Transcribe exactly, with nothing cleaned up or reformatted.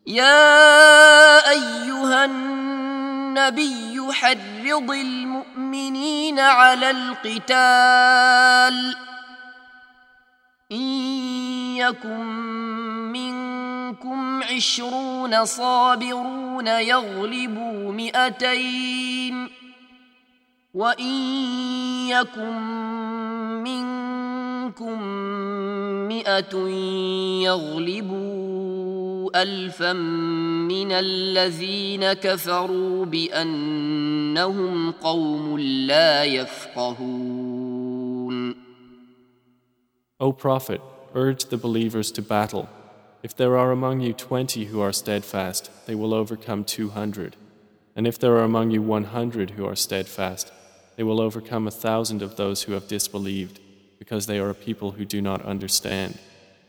يا أيها النبي حرض المؤمنين على القتال إن يكن منكم عشرون صابرون يغلبوا مئتين وإن يكن منكم مئة يغلبوا ألفا من الذين كفروا بأنهم قوم لا يفقهون. O Prophet, urge the believers to battle. If there are among you twenty who are steadfast, they will overcome two hundred. And if there are among you one hundred who are steadfast, they will overcome a thousand of those who have disbelieved, because they are a people who do not understand.